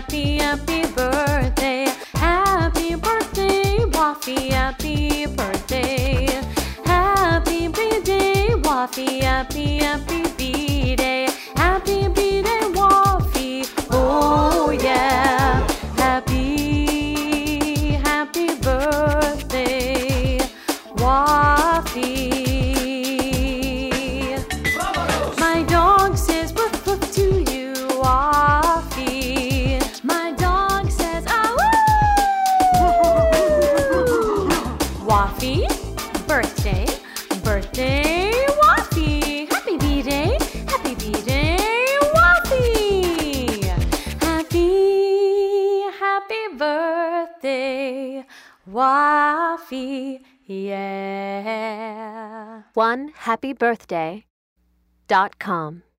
happy, happy birthday. Happy birthday, Woffy, happy birthday. Happy B-Day, Woffy, happy, happy B-Day. Happy B-Day, Woffy, oh yeah. Happy, happy birthday, Woffy. My dog says woof woof to you, Woffy. My dog says ah woo. Woffy, birthday, birthday, Woffy. Happy B-Day, happy B-Day, Woffy. Happy, happy birthday, Woffy, yeah. OneHappyBirthday.com